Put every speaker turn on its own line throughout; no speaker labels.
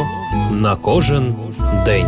Слово на кожен день.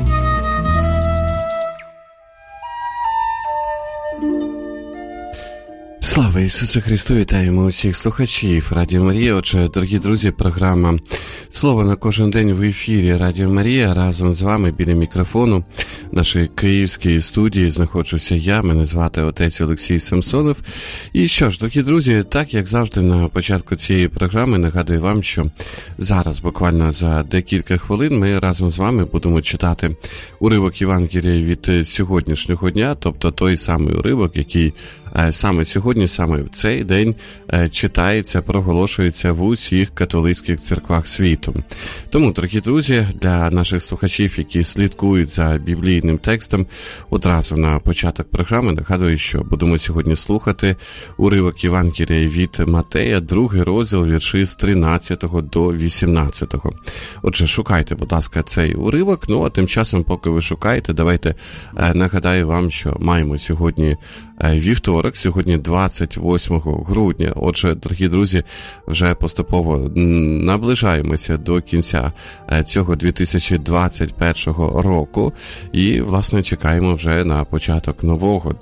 Слава Ісусу Христу! Вітаємо усіх слухачів Радіо Марія. Отже, дорогі друзі, програма «Слово на кожен день» в ефірі Радіо Марія. Разом з вами біля мікрофону в нашій київській студії знаходжуся я. Мене звати отець Олексій Самсонов. І що ж, дорогі друзі, так як завжди на початку цієї програми нагадую вам, що зараз буквально за декілька хвилин ми разом з вами будемо читати уривок Євангелія від сьогоднішнього дня, тобто той самий уривок, який саме сьогодні, саме в цей день читається, проголошується в усіх католицьких церквах світу. Тому, дорогі друзі, для наших слухачів, які слідкують за біблійним текстом, одразу на початок програми нагадую, що будемо сьогодні слухати уривок Євангелія від Матея, 2 розділ, вірші з 13 до 18. Отже, шукайте, будь ласка, цей уривок. Ну, а тим часом, поки ви шукаєте, давайте нагадаю вам, що маємо сьогодні вівторок, сьогодні 28 грудня. Отже, дорогі друзі, вже поступово наближаємося до кінця цього 2021 року і, власне, чекаємо вже на початок нового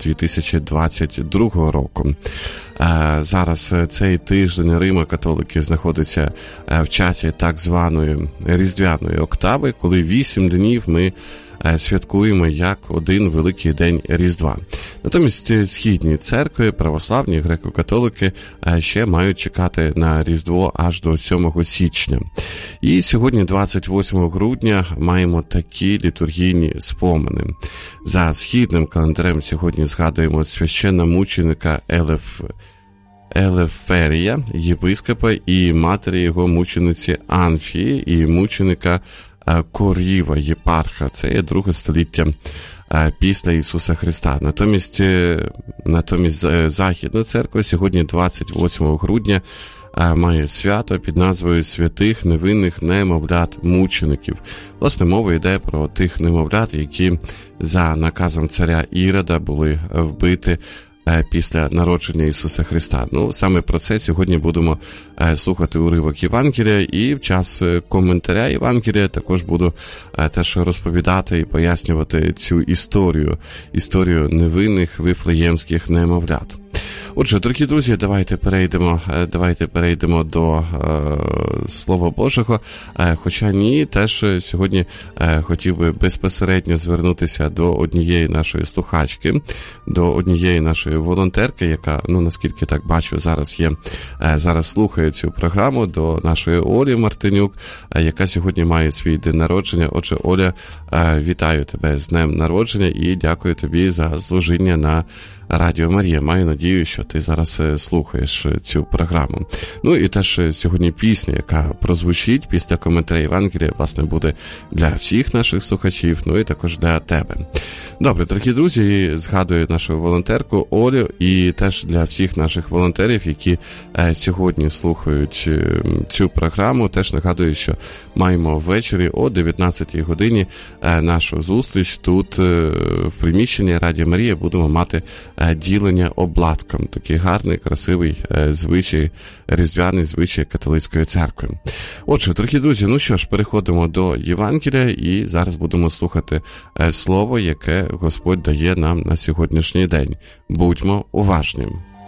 2022 року. Зараз цей тиждень Римо-католики знаходиться в часі так званої різдвяної октави, коли 8 днів ми святкуємо як один великий день Різдва. Натомість східні церкви, православні, греко-католики ще мають чекати на Різдво аж до 7 січня. І сьогодні, 28 грудня, маємо такі літургійні спомини. За східним календарем сьогодні згадуємо священномученика Елеферія, єпископа і матері його мучениці Анфії і мученика Коріва, єпарха. Це є 2 століття після Ісуса Христа. Натомість Західна церква сьогодні, 28 грудня, має свято під назвою святих невинних немовлят-мучеників. Власне, мова йде про тих немовлят, які за наказом царя Ірода були вбиті після народження Ісуса Христа. Ну, саме про це сьогодні будемо слухати уривок Євангелія, і в час коментаря Євангелія також буду теж розповідати і пояснювати цю історію невинних вифлеємських немовлят. Отже, дорогі друзі, давайте перейдемо до Слова Божого. Хоча ні, теж сьогодні хотів би безпосередньо звернутися до однієї нашої слухачки, до однієї нашої волонтерки, яка, наскільки так бачу, зараз слухає цю програму, до нашої Олі Мартинюк, яка сьогодні має свій день народження. Отже, Оля, вітаю тебе з днем народження і дякую тобі за служіння на Радіо Марія. Маю надію, що ти зараз слухаєш цю програму. Ну і теж сьогодні пісня, яка прозвучить після коментаря Євангелія, власне, буде для всіх наших слухачів, ну і також для тебе. Добре, дорогі друзі, згадую нашу волонтерку Олю і теж для всіх наших волонтерів, які сьогодні слухають цю програму, теж нагадую, що маємо ввечері о 19-й годині нашу зустріч тут в приміщенні Радіо Марія. Будемо мати ділення обладком. Такий гарний, красивий звичай, різдвяний звичай католицької церкви. Отже, дорогі друзі, ну що ж, переходимо до Євангелія і зараз будемо слухати слово, яке Господь дає нам на сьогоднішній день. Будьмо уважні.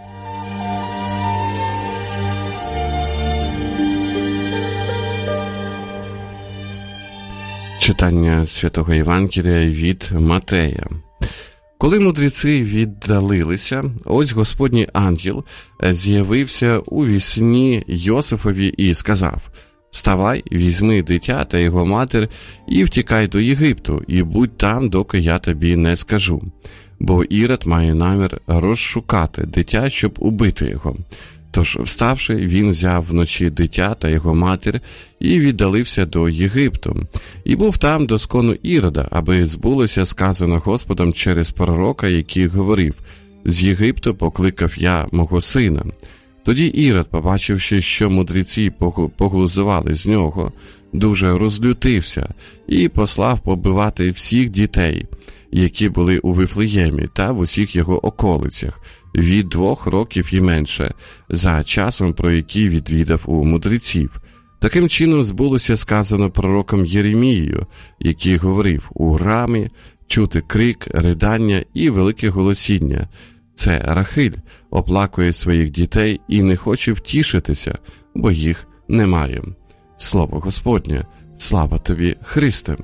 Читання Святого Євангелія від Матея. Коли мудреці віддалилися, ось Господній ангел з'явився у вісні Йосифові і сказав: «Вставай, візьми дитя та його матір і втікай до Єгипту, і будь там, доки я тобі не скажу. Бо Ірод має намір розшукати дитя, щоб убити його». Тож, вставши, він взяв вночі дитя та його матір і віддалився до Єгипту. І був там до скону Ірода, аби збулося сказано Господом через пророка, який говорив: «З Єгипту покликав я мого сина». Тоді Ірод, побачивши, що мудреці поглузували з нього, дуже розлютився і послав побивати всіх дітей, які були у Вифлеємі та в усіх його околицях, від 2 років і менше, за часом, про який відвідав у мудреців. Таким чином збулося сказано пророком Єремією, який говорив: «У рамі чути крик, ридання і велике голосіння. Це Рахиль оплакує своїх дітей і не хоче втішитися, бо їх немає». Слово Господнє! Слава тобі, Христе!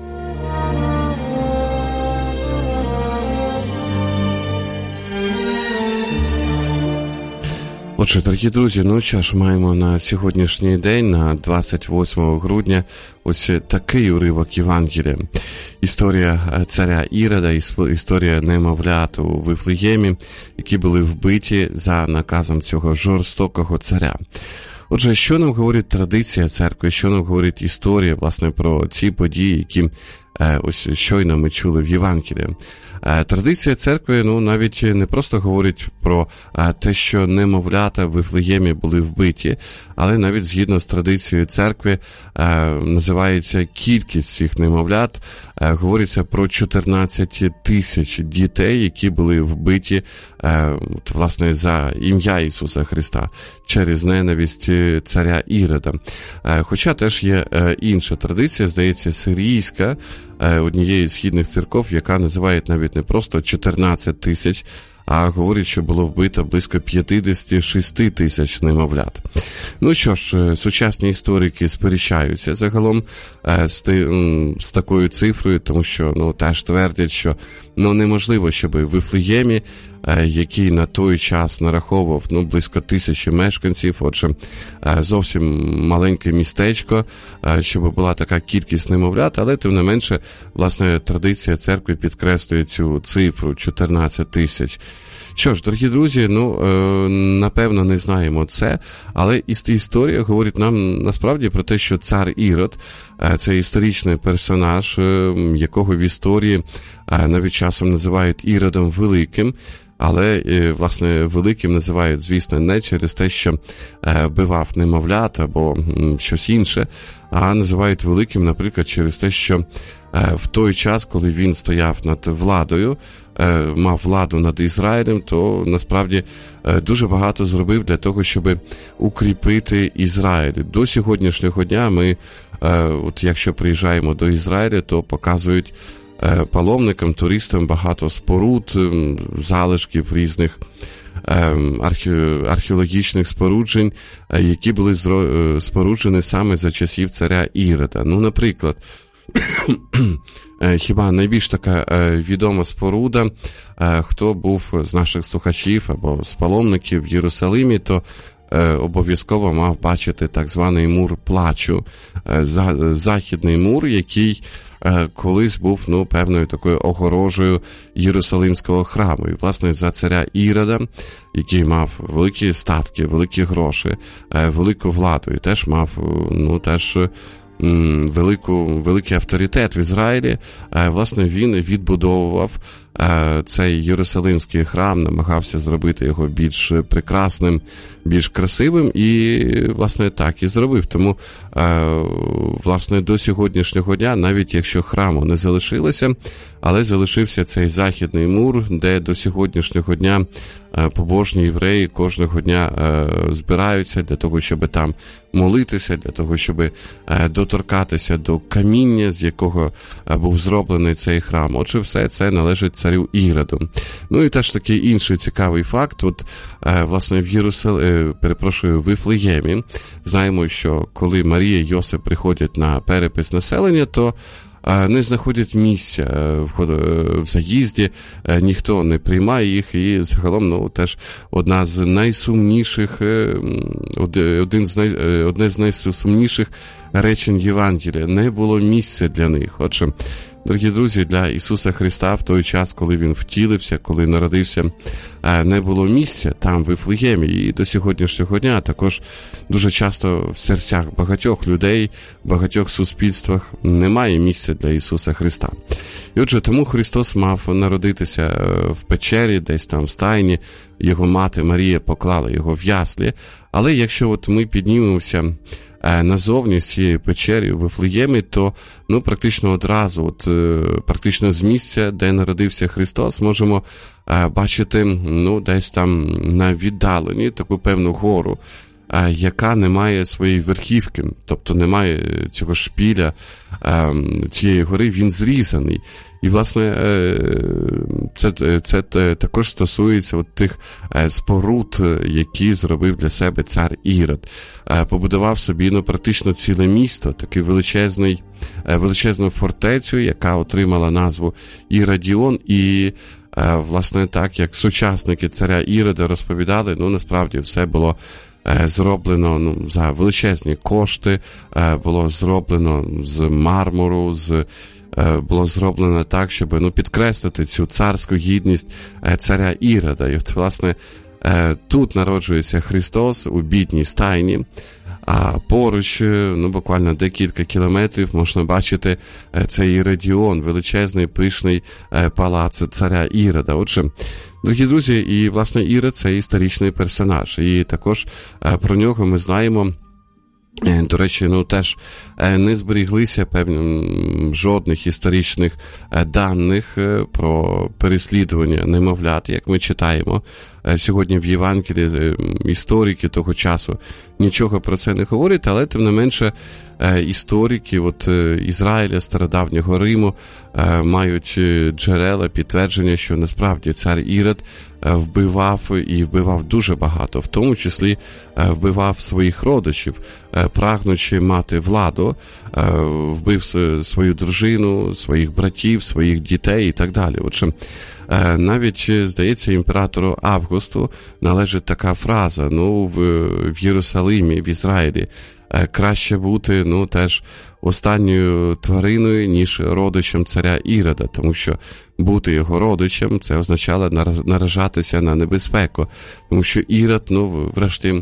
Отже, дорогі друзі, ну що ж, маємо на сьогоднішній день, на 28 грудня, ось такий уривок Євангелія. Історія царя Ірода, історія немовлят у Вифлеємі, які були вбиті за наказом цього жорстокого царя. Отже, що нам говорить традиція церкви, що нам говорить історія, власне, про ці події, які ось щойно ми чули в Євангелії. Традиція церкви, навіть не просто говорить про те, що немовлята в Вифлеємі були вбиті, але навіть згідно з традицією церкви називається кількість цих немовлят, говориться про 14 тисяч дітей, які були вбиті, власне, за ім'я Ісуса Христа через ненависть царя Ірода. Хоча теж є інша традиція, здається, сирійська, однієї з східних церков, яка називає навіть не просто 14 тисяч, а говорить, що було вбито близько 56 тисяч немовлят. Ну що ж, сучасні історики сперечаються загалом з такою цифрою, тому що теж твердять, що неможливо, щоб в Вифлеємі, який на той час нараховував близько 1000 мешканців, отже, зовсім маленьке містечко, щоб була така кількість немовлят, але тим не менше, власне, традиція церкви підкреслює цю цифру 14 тисяч. Що ж, дорогі друзі, напевно, не знаємо це, але історія говорить нам насправді про те, що цар Ірод – це історичний персонаж, якого в історії навіть часом називають Іродом Великим, але, власне, великим називають, звісно, не через те, що вбивав немовлят або щось інше, а називають великим, наприклад, через те, що в той час, коли він стояв над владою, мав владу над Ізраїлем, то насправді дуже багато зробив для того, щоб укріпити Ізраїль. До сьогоднішнього дня ми, от якщо приїжджаємо до Ізраїля, то показують паломникам, туристам багато споруд, залишків різних археологічних споруджень, які були споруджені саме за часів царя Ірода. Наприклад, хіба найбільш така відома споруда, хто був з наших слухачів або з паломників в Єрусалимі, то обов'язково мав бачити так званий мур плачу, західний мур, який колись був певною такою огорожею Єрусалимського храму. І, власне, за царя Ірода, який мав великі статки, великі гроші, велику владу і теж мав, великий авторитет в Ізраїлі, власне, він відбудовував цей Єрусалимський храм, намагався зробити його більш прекрасним, більш красивим і, власне, так і зробив. Тому, власне, до сьогоднішнього дня, навіть якщо храму не залишилося, але залишився цей західний мур, де до сьогоднішнього дня побожні євреї кожного дня збираються для того, щоб там молитися, для того, щоб доторкатися до каміння, з якого був зроблений цей храм. Отже, все це належить царю Іроду. І теж такий інший цікавий факт. От, власне, в Вифлеємі знаємо, що коли Марія і Йосип приходять на перепис населення, то не знаходять місця в заїзді, ніхто не приймає їх, і загалом теж одне з найсумніших речень Євангелія. Не було місця для них. Отже, дорогі друзі, для Ісуса Христа в той час, коли Він втілився, коли народився, не було місця там, в Вифлеємі. І до сьогоднішнього дня також дуже часто в серцях багатьох людей, в багатьох суспільствах немає місця для Ісуса Христа. І отже, тому Христос мав народитися в печері, десь там в стайні, його мати Марія поклала його в яслі. Але якщо ми піднімемося назовні з цієї печері в Вифлеємі, то практично одразу, практично з місця, де народився Христос, можемо бачити десь там на віддаленні таку певну гору. яка не має своєї верхівки, тобто немає цього шпіля, цієї гори, він зрізаний. І, власне, це також стосується от тих споруд, які зробив для себе цар Ірод. Побудував собі, практично ціле місто, такий величезну фортецю, яка отримала назву Іродіон. І, власне, так, як сучасники царя Ірода розповідали, насправді все було зроблено за величезні кошти, було зроблено з мармуру, було зроблено так, щоб підкреслити цю царську гідність царя Ірода. І, от, власне, тут народжується Христос у бідній стайні, а поруч, буквально декілька кілометрів, можна бачити цей Іродіон, величезний, пишний палац царя Ірода. Отже, дорогі друзі, і, власне, Ірод – це історичний персонаж. І також про нього ми знаємо, до речі, теж не зберіглися жодних історичних даних про переслідування немовлят, як ми читаємо сьогодні в Євангелії. Історики того часу нічого про це не говорять, але тим не менше історики Ізраїля, стародавнього Риму мають джерела, підтвердження, що насправді цар Ірод вбивав дуже багато, в тому числі вбивав своїх родичів, прагнучи мати владу, вбив свою дружину, своїх братів, своїх дітей і так далі. Отже, навіть, здається, імператору Августу належить така фраза, в Єрусалимі, в Ізраїлі, краще бути, теж останньою твариною, ніж родичем царя Ірода, тому що бути його родичем, це означало наражатися на небезпеку, тому що Ірод, врешті,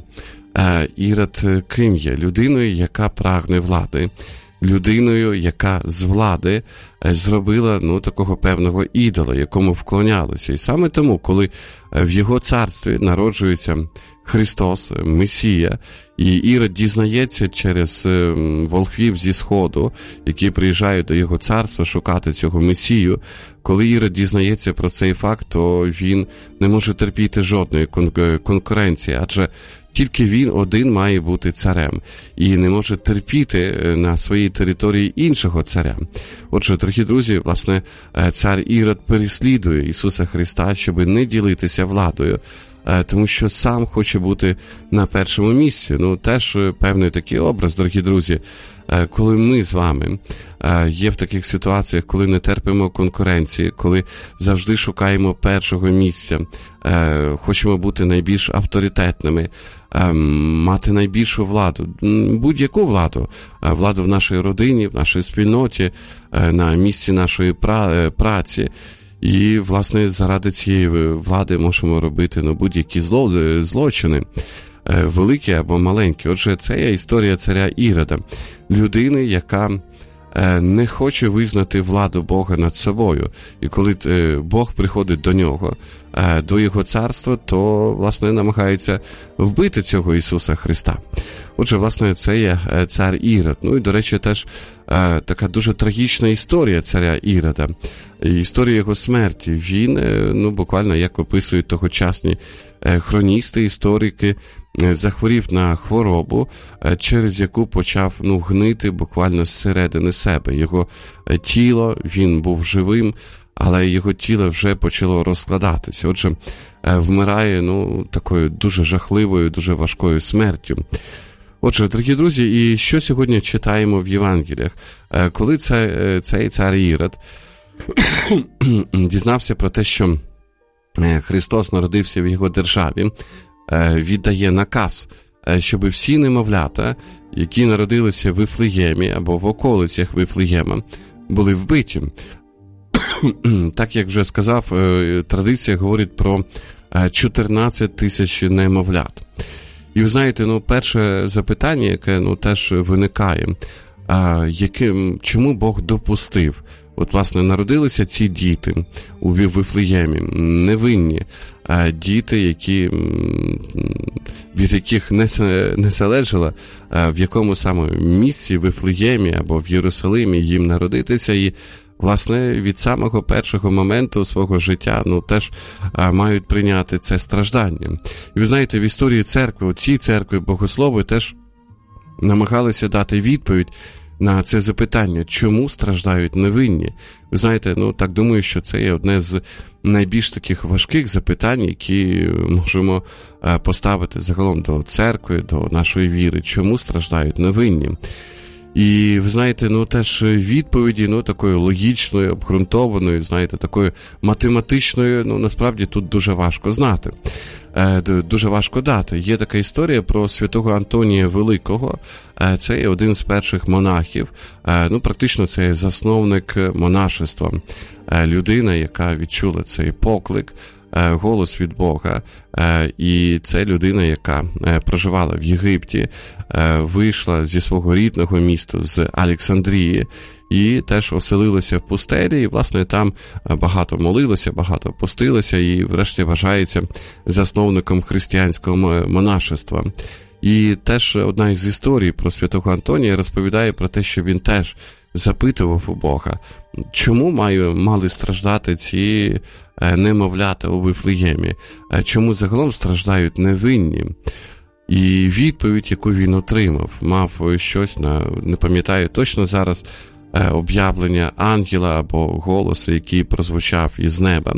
Ірод ким є? Людиною, яка прагне влади, людиною, яка з влади зробила такого певного ідола, якому вклонялися. І саме тому, коли в його царстві народжується Христос, Месія, і Ірод дізнається через волхвів зі Сходу, які приїжджають до його царства шукати цього Месію, коли Ірод дізнається про цей факт, то він не може терпіти жодної конкуренції, адже тільки він один має бути царем і не може терпіти на своїй території іншого царя. Отже, дорогі друзі, власне, цар Ірод переслідує Ісуса Христа, щоб не ділитися владою, тому що сам хоче бути на першому місці. Теж певний такий образ, дорогі друзі, коли ми з вами є в таких ситуаціях, коли не терпимо конкуренції, коли завжди шукаємо першого місця, хочемо бути найбільш авторитетними, мати найбільшу владу, будь-яку владу, владу в нашій родині, в нашій спільноті, на місці нашої праці. І, власне, заради цієї влади можемо робити будь-які злочини, великі або маленькі. Отже, це є історія царя Ірода, людини, яка не хоче визнати владу Бога над собою. І коли Бог приходить до нього, до його царства, то, власне, намагається вбити цього Ісуса Христа. Отже, власне, це є цар Ірод. І, до речі, теж така дуже трагічна історія царя Ірода. Історія його смерті. Він, буквально, як описують тогочасні хроністи, історики, захворів на хворобу, через яку почав гнити буквально зсередини себе. Його тіло, він був живим, але його тіло вже почало розкладатися. Отже, вмирає такою дуже жахливою, дуже важкою смертю. Отже, дорогі друзі, і що сьогодні читаємо в Євангеліях? Коли цей цар Ірод дізнався про те, що Христос народився в його державі, віддає наказ, щоб всі немовлята, які народилися в Вифлеємі або в околицях Вифлеєма, були вбиті. Так, як вже сказав, традиція говорить про 14 тисяч немовлят. І ви знаєте, перше запитання, яке теж виникає, чому Бог допустив? От, власне, народилися ці діти у Вифлеємі, невинні діти, від яких не залежало, в якому саме місці в Вифлеємі або в Єрусалимі їм народитися. І, власне, від самого першого моменту свого життя, теж мають прийняти це страждання. І ви знаєте, в історії церкви, ці церкви, богослови теж намагалися дати відповідь на це запитання, чому страждають невинні. Ви знаєте, так думаю, що це є одне з найбільш таких важких запитань, які можемо поставити загалом до церкви, до нашої віри. Чому страждають невинні? І, ви знаєте, теж відповіді, такою логічною, обґрунтованою, знаєте, такою математичною, насправді тут дуже важко знати. Дуже важко дати. Є така історія про святого Антонія Великого. Це є один з перших монахів. Практично це є засновник монашества. Людина, яка відчула цей поклик, голос від Бога. І це людина, яка проживала в Єгипті, вийшла зі свого рідного міста, з Олександрії, і теж оселилася в пустелі, і, власне, там багато молилася, багато постилася, і, врешті, вважається засновником християнського монашества. І теж одна із історій про святого Антонія розповідає про те, що він теж запитував у Бога, чому мали страждати ці немовлята у Вифлеємі, чому загалом страждають невинні. І відповідь, яку він отримав, мав щось, не пам'ятаю точно зараз, об'явлення ангела або голосу, який прозвучав із неба,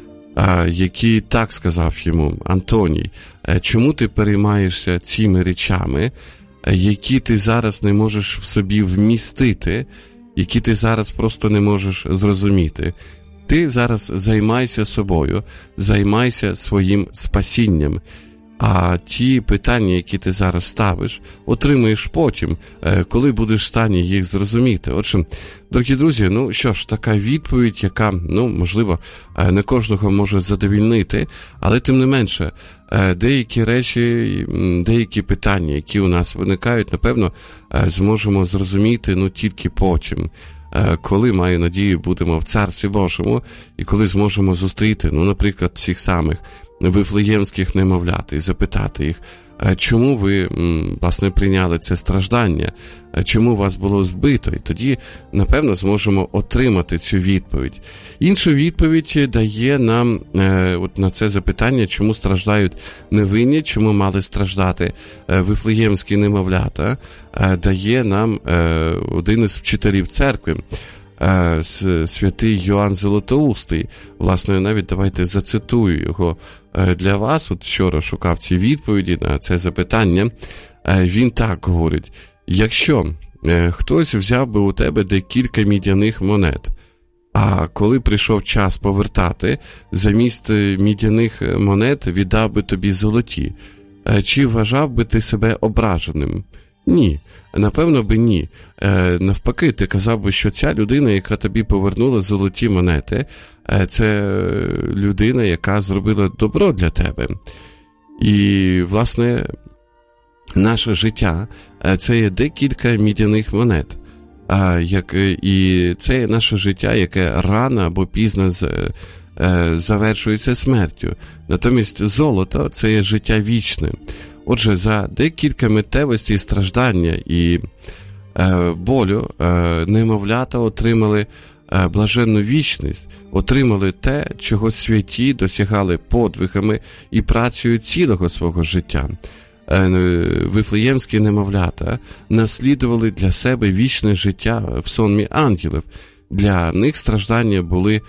який так сказав йому: Антоній, чому ти переймаєшся цими речами, які ти зараз не можеш в собі вмістити, які ти зараз просто не можеш зрозуміти? Ти зараз займайся собою, займайся своїм спасінням. А ті питання, які ти зараз ставиш, отримаєш потім, коли будеш в стані їх зрозуміти. Отже, дорогі друзі, що ж, така відповідь, яка, можливо, не кожного може задовільнити, але тим не менше, деякі речі, деякі питання, які у нас виникають, напевно, зможемо зрозуміти, тільки потім. Коли, маю надію, будемо в Царстві Божому, і коли зможемо зустріти, наприклад, цих самих вифлеємських немовлят і запитати їх, чому ви, власне, прийняли це страждання, чому вас було збито, і тоді, напевно, зможемо отримати цю відповідь. Іншу відповідь дає нам на це запитання, чому страждають невинні, чому мали страждати вифлеємські немовлята, дає нам один із вчителів церкви, святий Йоанн Золотоустий. Власне, навіть давайте зацитую його для вас. От вчора шукав ці відповіді на це запитання. Він так говорить: якщо хтось взяв би у тебе декілька мідяних монет, а коли прийшов час повертати, замість мідяних монет віддав би тобі золоті, чи вважав би ти себе ображеним? Ні. Напевно би ні. Навпаки, ти казав би, що ця людина, яка тобі повернула золоті монети, це людина, яка зробила добро для тебе. І, власне, наше життя – це є декілька мідяних монет. І це є наше життя, яке рано або пізно завершується смертю. Натомість золото – це є життя вічне. Отже, за декілька миттєвостей страждання і болю немовлята отримали блаженну вічність, отримали те, чого святі досягали подвигами і працею цілого свого життя. Вифлеємські немовлята наслідували для себе вічне життя в сонмі ангелів. Для них страждання були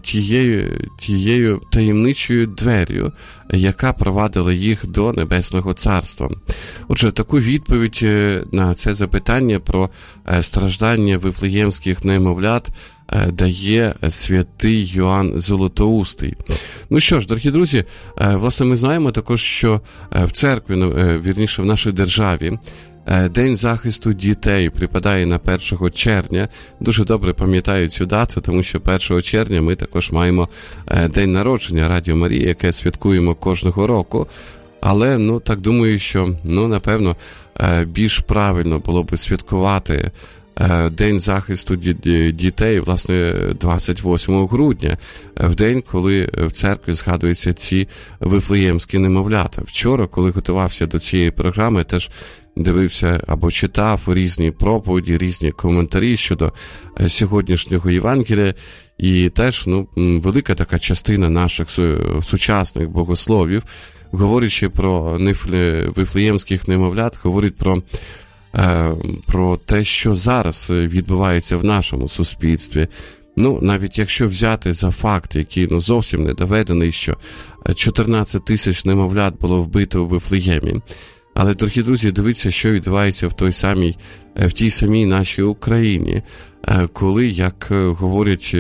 тією таємничою дверю, яка провадила їх до Небесного Царства. Отже, таку відповідь на це запитання про страждання вифлеємських немовлят дає святий Йоанн Золотоустий. Ну що ж, дорогі друзі, власне, ми знаємо також, що в церкві, вірніше в нашій державі, День захисту дітей припадає на 1 червня. Дуже добре пам'ятаю цю дату, тому що 1 червня ми також маємо День народження Радіо Марії, яке святкуємо кожного року. Але, так думаю, що, напевно, більш правильно було б святкувати День захисту дітей, власне, 28 грудня, в день, коли в церкві згадуються ці вифлеємські немовлята. Вчора, коли готувався до цієї програми, теж дивився або читав різні проповіді, різні коментарі щодо сьогоднішнього Євангелія. І теж велика така частина наших сучасних богословів, говорячи про вифлеємських немовлят, говорить про те, що зараз відбувається в нашому суспільстві. Навіть якщо взяти за факт, який зовсім не доведений, що 14 тисяч немовлят було вбито у Вифлеємі. Але, дорогі друзі, дивіться, що відбувається в тій самій нашій Україні, коли, як говорять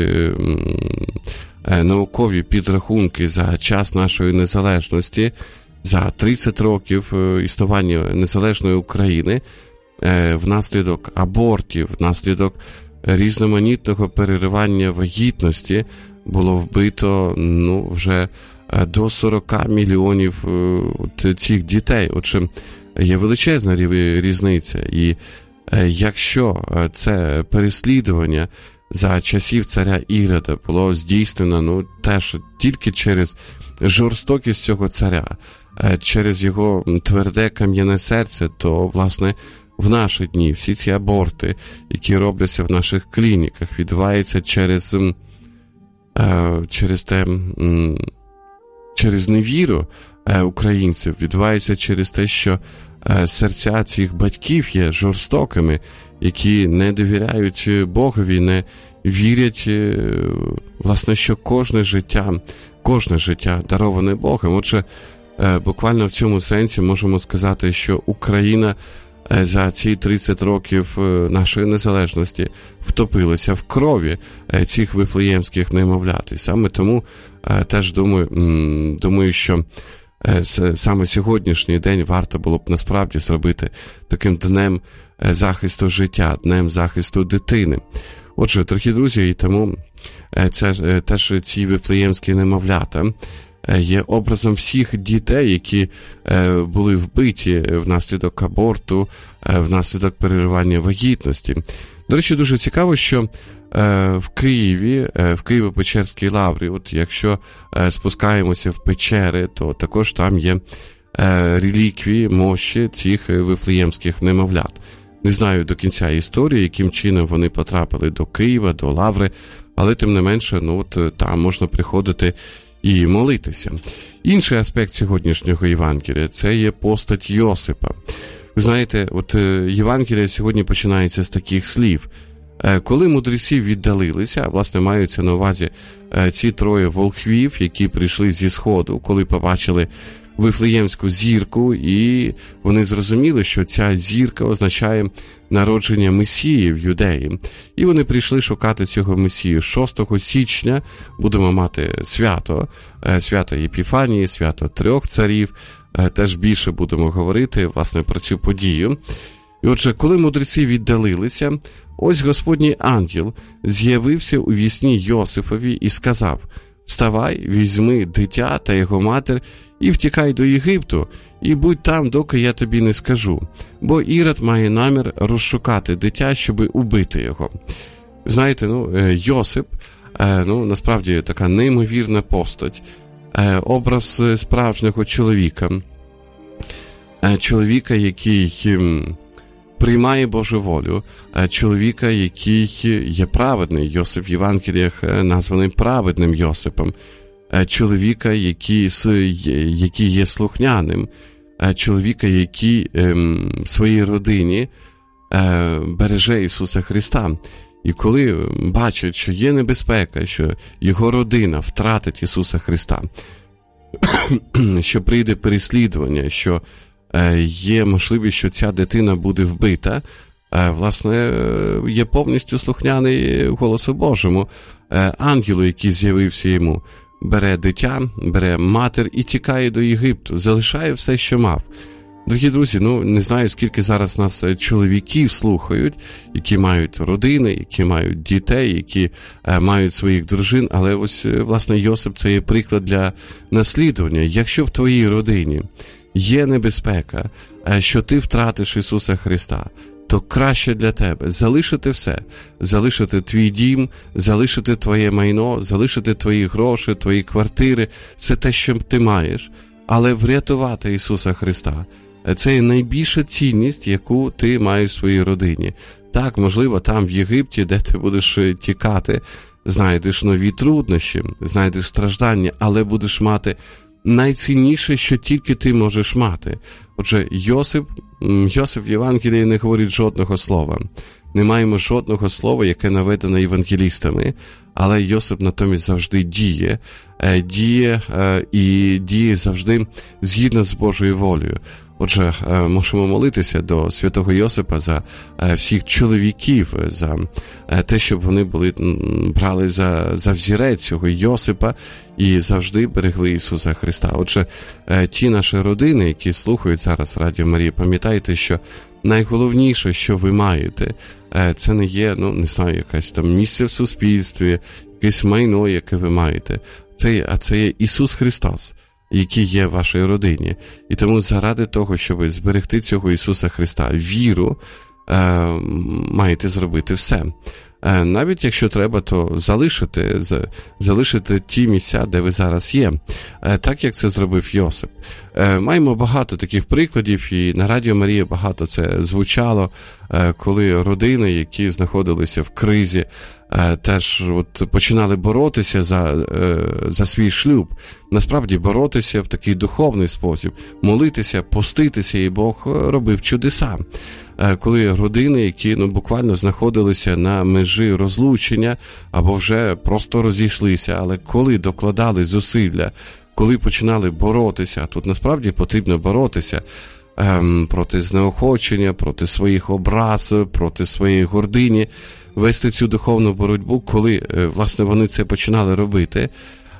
наукові підрахунки за час нашої незалежності, за 30 років існування незалежної України, внаслідок абортів, внаслідок різноманітного переривання вагітності було вбито вже до 40 мільйонів цих дітей. Отже, є величезна різниця. І якщо це переслідування за часів царя Ірода було здійснено теж тільки через жорстокість цього царя, через його тверде кам'яне серце, то, власне, в наші дні всі ці аборти, які робляться в наших клініках, відбуваються через невіру українців, відбувається через те, що серця цих батьків є жорстокими, які не довіряють Богові, не вірять, власне, що кожне життя дароване Богом. Отже, буквально в цьому сенсі можемо сказати, що Україна за ці 30 років нашої незалежності втопилася в крові цих вифлеємських немовлят. І саме тому теж думаю, що саме сьогоднішній день варто було б насправді зробити таким днем захисту життя, днем захисту дитини. Отже, дорогі друзі, і тому теж ці вифлеємські немовлята є образом всіх дітей, які були вбиті внаслідок аборту, внаслідок переривання вагітності. До речі, дуже цікаво, що в Києво-Печерській лаврі, от якщо спускаємося в печери, то також там є реліквії, мощі цих вифлеємських немовлят. Не знаю до кінця історії, яким чином вони потрапили до Києва, до лаври, але тим не менше, там можна приходити і молитися. Інший аспект сьогоднішнього Євангелія – це є постать Йосипа. Ви знаєте, Євангелія сьогодні починається з таких слів. Коли мудреці віддалилися, власне, маються на увазі ці троє волхвів, які прийшли зі Сходу, коли побачили Вифлеємську зірку, і вони зрозуміли, що ця зірка означає народження Месії в Юдеї. І вони прийшли шукати цього Месію. 6 січня будемо мати свято Єпіфанії, свято Трьох царів. Теж більше будемо говорити, власне, про цю подію. І отже, коли мудреці віддалилися, ось Господній ангел з'явився у вісні Йосифові і сказав: «Вставай, візьми дитя та його матір і втікай до Єгипту, і будь там, доки я тобі не скажу, бо Ірод має намір розшукати дитя, щоби убити його». Знаєте, Йосип, насправді така неймовірна постать, образ справжнього чоловіка, який приймає Божу волю, чоловіка, який є праведний. Йосип в Євангеліях названий праведним Йосипом, чоловіка, який є слухняним, чоловіка, який в своїй родині береже Ісуса Христа. І коли бачить, що є небезпека, що його родина втратить Ісуса Христа, що прийде переслідування, що є можливість, що ця дитина буде вбита, власне, є повністю слухняний голосу Божому, ангелу, який з'явився йому, бере дитя, бере матір і тікає до Єгипту, залишає все, що мав. Дорогі друзі, не знаю, скільки зараз нас чоловіків слухають, які мають родини, які мають дітей, які мають своїх дружин, але ось, власне, Йосип – це є приклад для наслідування. Якщо в твоїй родині є небезпека, що ти втратиш Ісуса Христа, то краще для тебе залишити все, залишити твій дім, залишити твоє майно, залишити твої гроші, твої квартири, все те, що ти маєш, але врятувати Ісуса Христа, Це є найбільша цінність, яку ти маєш в своїй родині. Так, можливо, там в Єгипті, де ти будеш тікати, знайдеш нові труднощі, знайдеш страждання, але будеш мати найцінніше, що тільки ти можеш мати. Отже, Йосип в Євангелії не говорить жодного слова. Не маємо жодного слова, яке наведено євангелістами, але Йосип натомість завжди діє і діє завжди згідно з Божою волею. Отже, можемо молитися до святого Йосипа за всіх чоловіків, за те, щоб вони брали за взірець цього Йосипа і завжди берегли Ісуса Христа. Отже, ті наші родини, які слухають зараз Радіо Марія, пам'ятайте, що найголовніше, що ви маєте, це не є, якесь там місце в суспільстві, якесь майно, яке ви маєте. Це є Ісус Христос, який є в вашій родині. І тому заради того, щоб зберегти цього Ісуса Христа, віру, маєте зробити все. Навіть якщо треба, то залишити ті місця, де ви зараз є, так як це зробив Йосип. Маємо багато таких прикладів, і на Радіо Марія багато це звучало, коли родини, які знаходилися в кризі, теж починали боротися за свій шлюб. Насправді боротися в такий духовний спосіб, молитися, поститися, і Бог робив чудеса. Коли родини, які буквально знаходилися на межі розлучення або вже просто розійшлися, але коли докладали зусилля, коли починали боротися, тут насправді потрібно боротися проти знеохочення, проти своїх образ, проти своєї гордині, вести цю духовну боротьбу, коли, власне, вони це починали робити,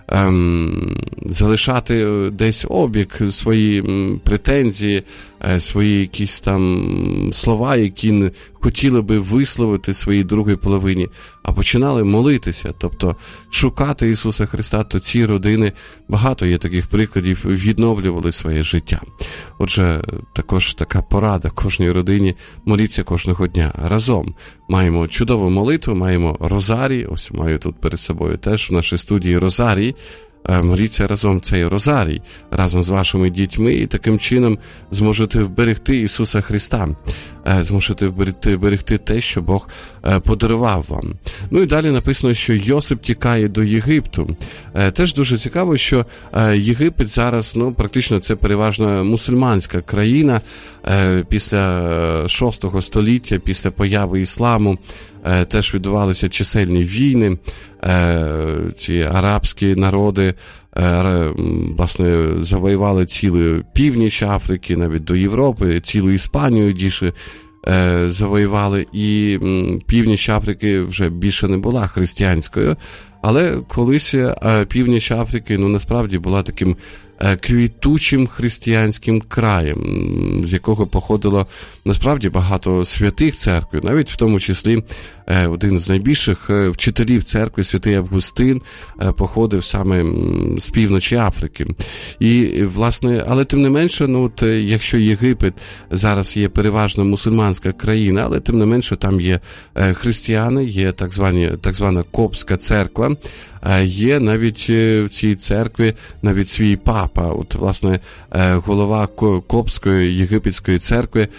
залишати десь обік, свої претензії, свої якісь там слова, які хотіли би висловити своїй другій половині, а починали молитися, тобто шукати Ісуса Христа, то ці родини, багато є таких прикладів, відновлювали своє життя. Отже, також така порада кожній родині: моліться кожного дня разом. Маємо чудову молитву, маємо розарій, ось маю тут перед собою теж в нашій студії розарій. Моліться разом цей розарій, разом з вашими дітьми, і таким чином зможете вберегти Ісуса Христа, зможете вберегти те, що Бог подарував вам. Ну і далі написано, що Йосип тікає до Єгипту. Теж дуже цікаво, що Єгипет зараз, практично це переважно мусульманська країна. Після 6 століття, після появи ісламу, теж відбувалися чисельні війни. Ці арабські народи, власне, завоювали цілу північ Африки, навіть до Європи, цілу Іспанію дійшли, завоювали, і північ Африки вже більше не була християнською, але колись північ Африки, насправді була таким квітучим християнським краєм, з якого походило насправді багато святих церкви, навіть в тому числі один з найбільших вчителів церкви, святий Августин, походив саме з півночі Африки. І, власне, але тим не менше, якщо Єгипет зараз є переважно мусульманська країна, але тим не менше там є християни, є так звана Коптська церква, є навіть в цій церкві навіть свій папа. От, власне, голова Коптської єгипетської церкви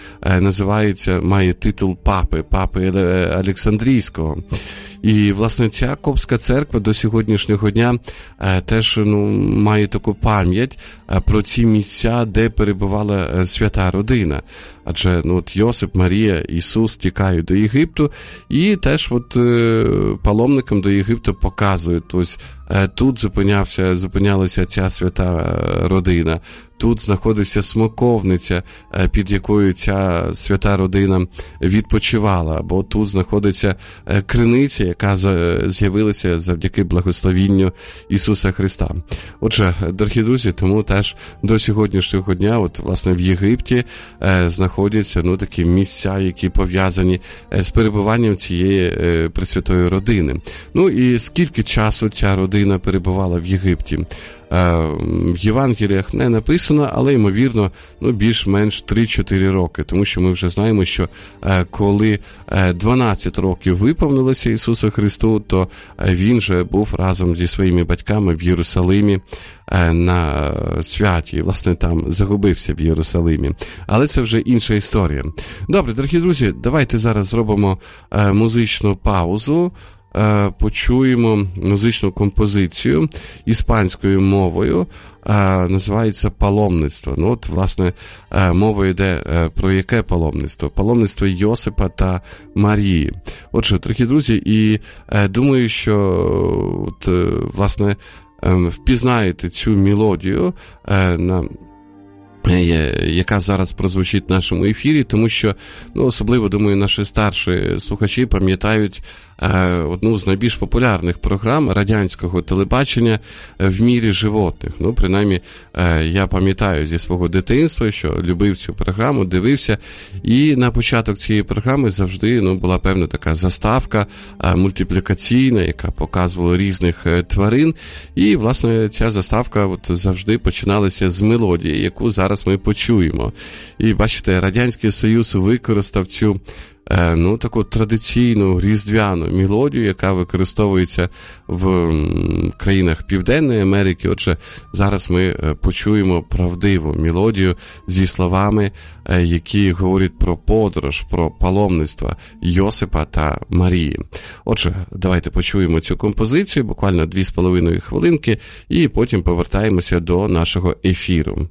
має титул папи Олександрійського. І, власне, ця Коптська церква до сьогоднішнього дня теж має таку пам'ять про ці місця, де перебувала свята родина. Адже Йосип, Марія, Ісус тікають до Єгипту, і теж паломникам до Єгипту показують, ось тут зупинялася ця свята родина, тут знаходиться смоковниця, під якою ця свята родина відпочивала, або тут знаходиться криниця, яка з'явилася завдяки благословінню Ісуса Христа. Отже, дорогі друзі, тому теж до сьогоднішнього дня, власне, в Єгипті знаходиться знаходяться, такі місця, які пов'язані з перебуванням цієї пресвятої родини. І скільки часу ця родина перебувала в Єгипті? В Євангеліях не написано, але, ймовірно, більш-менш 3-4 роки, тому що ми вже знаємо, що коли 12 років виповнилося Ісусу Христу, то Він же був разом зі своїми батьками в Єрусалимі на святі, власне, там загубився в Єрусалимі. Але це вже інша історія. Добре, дорогі друзі, давайте зараз зробимо музичну паузу, почуємо музичну композицію іспанською мовою, називається «Паломництво». Власне, мова йде про яке паломництво? Паломництво Йосипа та Марії. Отже, дорогі друзі, і думаю, що, власне, впізнаєте цю мелодію, яка зараз прозвучить в нашому ефірі, тому що, особливо, думаю, наші старші слухачі пам'ятають одну з найбільш популярних програм радянського телебачення «В мірі животних». Принаймні, я пам'ятаю зі свого дитинства, що любив цю програму, дивився, і на початок цієї програми завжди була певна така заставка мультиплікаційна, яка показувала різних тварин, і, власне, ця заставка завжди починалася з мелодії, яку зараз ми почуємо. І, бачите, Радянський Союз використав цю таку традиційну різдвяну мелодію, яка використовується в країнах Південної Америки. Отже, зараз ми почуємо правдиву мелодію зі словами, які говорять про подорож, про паломництво Йосипа та Марії. Отже, давайте почуємо цю композицію, буквально 2,5 хвилинки, і потім повертаємося до нашого ефіру.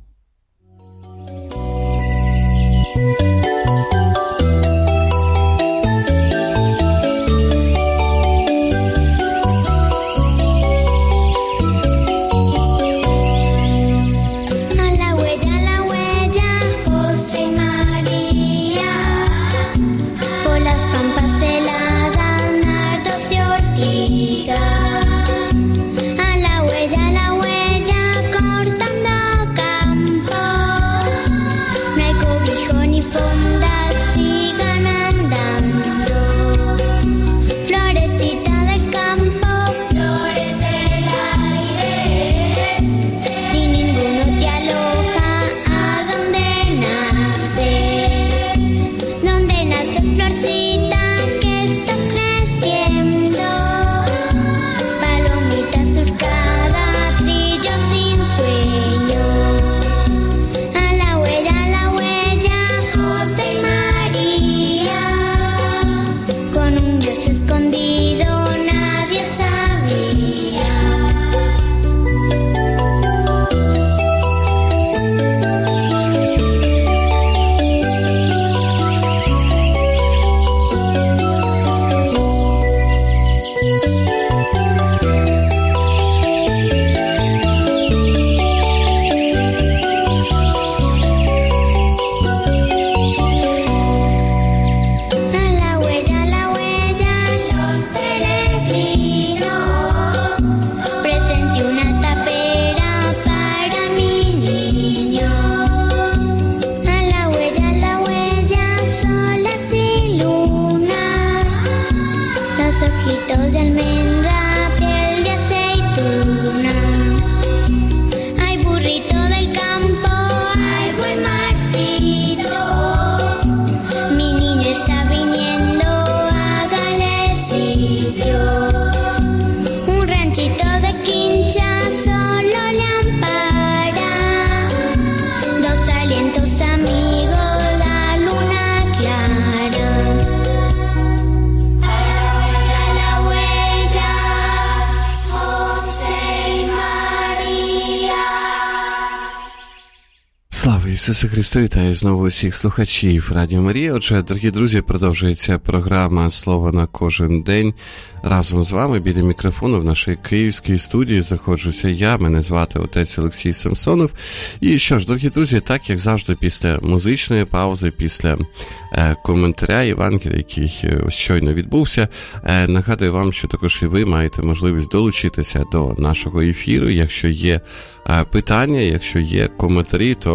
Слава Ісусу Христу, вітаю знову усіх слухачів Радіо Марія. Отже, дорогі друзі, продовжується програма «Слово на кожен день». Разом з вами біля мікрофону в нашій київській студії знаходжуся я, мене звати отець Олексій Самсонов. І що ж, дорогі друзі, так як завжди після музичної паузи, після коментаря Євангелія, який щойно відбувся, нагадую вам, що також і ви маєте можливість долучитися до нашого ефіру. Якщо є питання, якщо є коментарі, то, будь ласка,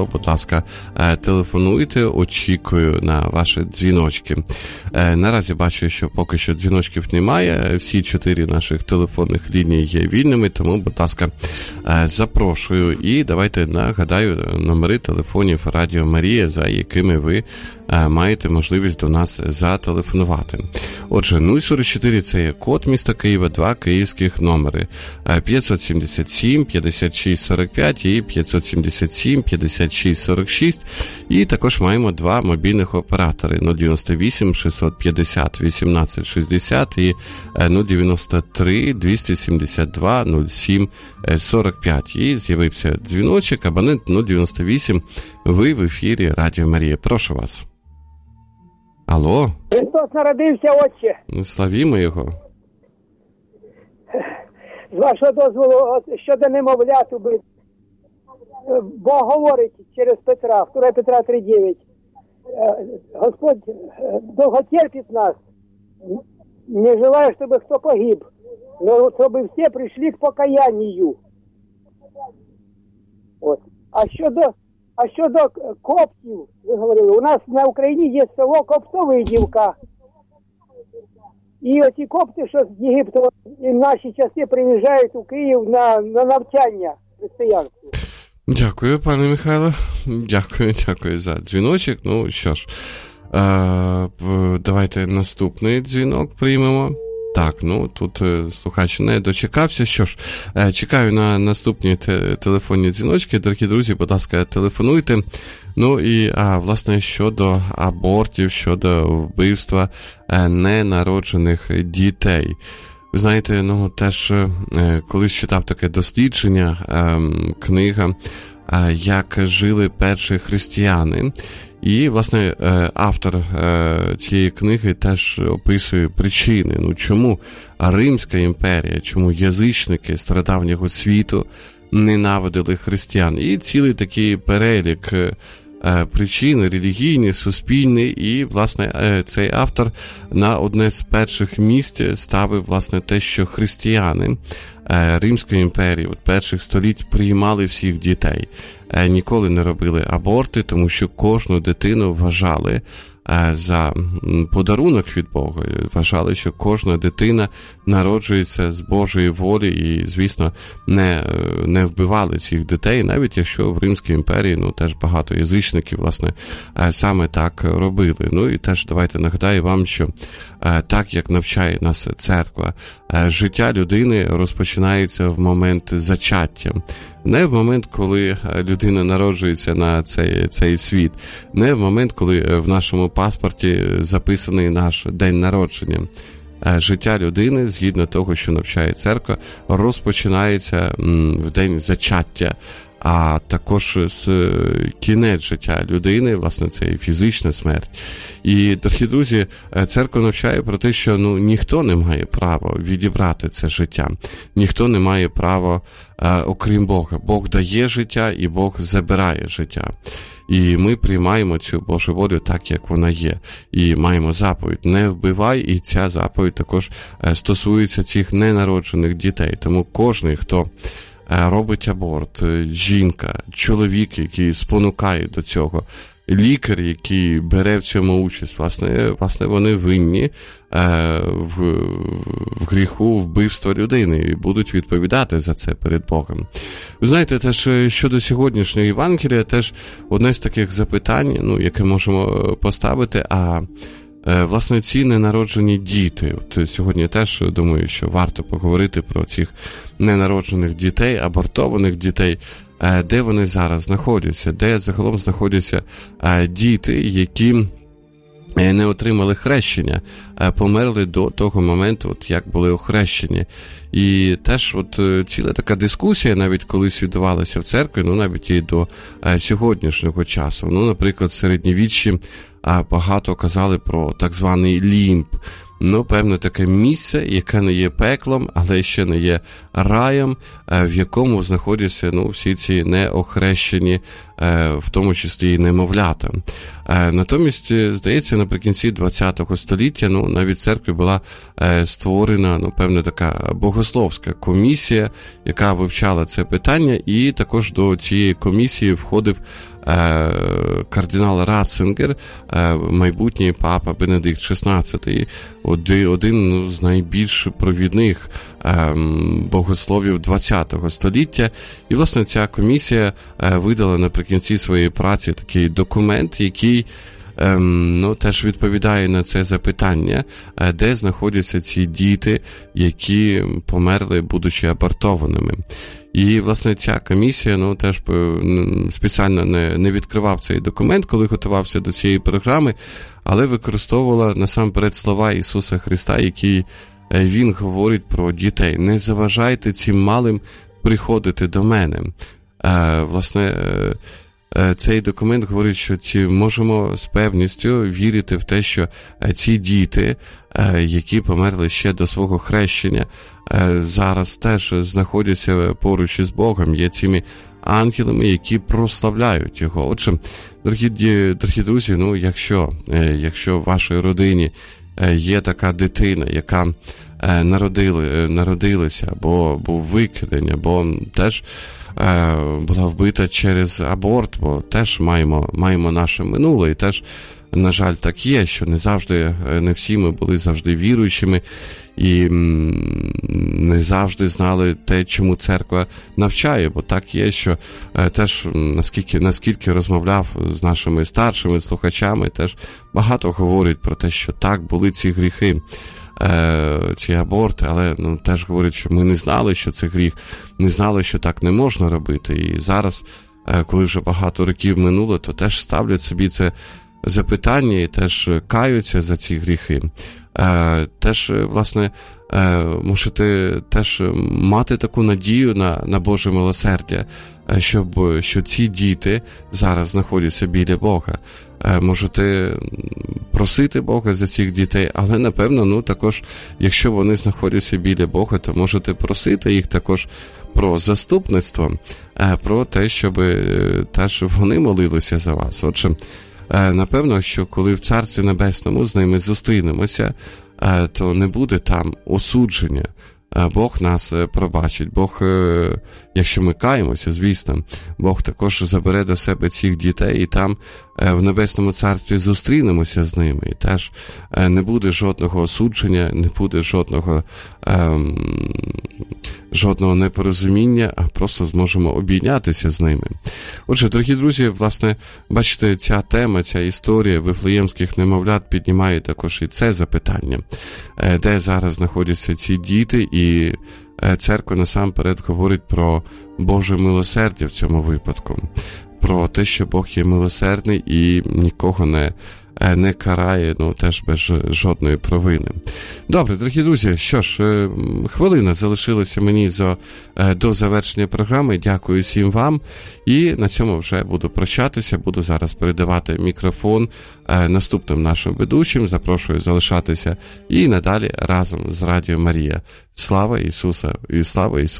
ласка, телефонуйте, очікую на ваші дзвіночки. Наразі бачу, що поки що дзвіночків немає, всі 4 наших телефонних лінії є вільними, тому, будь ласка, запрошую. І давайте нагадаю номери телефонів Радіо Марія, за якими ви маєте можливість до нас зателефонувати. Отже, 044 – це є код міста Києва, 2 київських номери. 577 56 45 і 577 56 46. І також маємо 2 мобільних оператори: 098 650 18 60 і 093 272 07 45. І з'явився дзвіночок, абонент 098. Ви в ефірі Радіо Марія. Прошу вас. Алло.
Христос народився, отче.
Славімо його.
З вашого дозволу, щодо немовлят убит. Бог говорить через Петра, 2 Петра 3:9. Господь долготерпит нас, не желая, чтобы кто погиб, но чтобы все пришли к покаянию. Вот. А щодо коптів, ви говорили, у нас на Україні є село Коптовидівка. І оці копти, що з Єгипту, і в наші часи приїжджають у Київ на навчання християнству.
Дякую, пане Михайло. Дякую за дзвіночок. Ну, що ж, давайте наступний дзвінок приймемо. Так, ну, тут слухач не дочекався. Що ж, чекаю на наступні телефонні дзвіночки. Дорогі друзі, будь ласка, телефонуйте. Ну і, власне, щодо абортів, щодо вбивства ненароджених дітей. Ви знаєте, ну, теж колись читав таке дослідження, книга «Як жили перші християни». І, власне, автор цієї книги теж описує причини, ну, чому Римська імперія, чому язичники стародавнього світу ненавидили християн. І цілий такий перелік причин, релігійні, суспільні, і, власне, цей автор на одне з перших місць ставив, власне, те, що християни Римської імперії від перших століть приймали всіх дітей. Ніколи не робили аборти, тому що кожну дитину вважали за подарунок від Бога. Вважали, що кожна дитина народжується з Божої волі і, звісно, не вбивали цих дітей, навіть якщо в Римській імперії, ну, теж багато язичників, власне, саме так робили. Ну, і теж давайте нагадаю вам, що так, як навчає нас церква, життя людини розпочинається в момент зачаття. Не в момент, коли людина народжується на цей світ, не в момент, коли в нашому паспорті записаний наш день народження. Життя людини, згідно того, що навчає церква, розпочинається в день зачаття, а також з кінець життя людини, власне, це і фізична смерть. І, дорогі друзі, церква навчає про те, що, ну, ніхто не має права відібрати це життя. Ніхто не має права, окрім Бога. Бог дає життя і Бог забирає життя. І ми приймаємо цю Божу волю так, як вона є. І маємо заповідь «Не вбивай», і ця заповідь також стосується цих ненароджених дітей. Тому кожен, хто робить аборт, жінка, чоловік, який спонукає до цього, лікар, який бере в цьому участь, власне вони винні в гріху вбивства людини і будуть відповідати за це перед Богом. Ви знаєте, теж щодо сьогоднішнього Євангелія, теж одне з таких запитань, ну, яке можемо поставити, власне, ці ненароджені діти. От сьогодні теж думаю, що варто поговорити про цих ненароджених дітей, абортованих дітей, де вони зараз знаходяться, де загалом знаходяться діти, які не отримали хрещення, померли до того моменту, от як були охрещені. І теж от ціла така дискусія навіть колись відбувалася в церкві, ну навіть і до сьогоднішнього часу. Ну, наприклад, в середньовіччі багато казали про так званий лімб. Ну, певне таке місце, яке не є пеклом, але ще не є раєм, в якому знаходяться, ну, всі ці неохрещені в тому числі і немовлята. Натомість, здається, наприкінці ХХ століття, навіть церкві була створена, певна така богословська комісія, яка вивчала це питання, і також до цієї комісії входив кардинал Ратцингер, майбутній папа Бенедикт XVI, один з найбільш провідних богословів ХХ століття. І, власне, ця комісія видала наприкінці своєї праці такий документ, який теж відповідає на це запитання, де знаходяться ці діти, які померли, будучи абортованими. І, власне, ця комісія, теж спеціально не відкривав цей документ, коли готувався до цієї програми, але використовувала насамперед слова Ісуса Христа, які Він говорить про дітей. Не заважайте цим малим приходити до мене. Власне, цей документ говорить, що можемо з певністю вірити в те, що ці діти, які померли ще до свого хрещення, зараз теж знаходяться поруч із Богом, є цими ангелами, які прославляють Його. Отже, дорогі друзі, якщо в вашій родині є така дитина, яка народилася, або був викидень, або теж була вбита через аборт, бо теж маємо наше минуле, і теж, на жаль, так є, що не всі ми були завжди віруючими, і не завжди знали те, чому церква навчає, бо так є, що теж, наскільки розмовляв з нашими старшими слухачами, теж багато говорять про те, що так, були ці гріхи, ці аборти, але теж говорять, що ми не знали, що це гріх, не знали, що так не можна робити. І зараз, коли вже багато років минуло, то теж ставлять собі це запитання і теж каються за ці гріхи. Теж, власне, мусите теж мати таку надію на Боже милосердя, що ці діти зараз знаходяться біля Бога. Можете просити Бога за цих дітей, але, напевно, також, якщо вони знаходяться біля Бога, то можете просити їх також про заступництво, про те, щоб теж вони молилися за вас. Отже, напевно, що коли в Царстві Небесному з ними зустрінемося, то не буде там осудження. Бог нас пробачить. Бог, якщо ми каємося, звісно, Бог також забере до себе цих дітей, і там в Небесному Царстві зустрінемося з ними. І теж не буде жодного осудження, не буде жодного непорозуміння, а просто зможемо обійнятися з ними. Отже, дорогі друзі, власне, бачите, ця тема, ця історія вифлеємських немовлят піднімає також і це запитання, де зараз знаходяться ці діти, і церква насамперед говорить про Боже милосердя в цьому випадку, про те, що Бог є милосердний і нікого не карає, теж без жодної провини. Добре, дорогі друзі, що ж, хвилина залишилася мені до завершення програми. Дякую всім вам. І на цьому вже буду прощатися. Буду зараз передавати мікрофон наступним нашим ведучим. Запрошую залишатися і надалі разом з Радіо Марія. Слава Ісуса і слава Ісусу!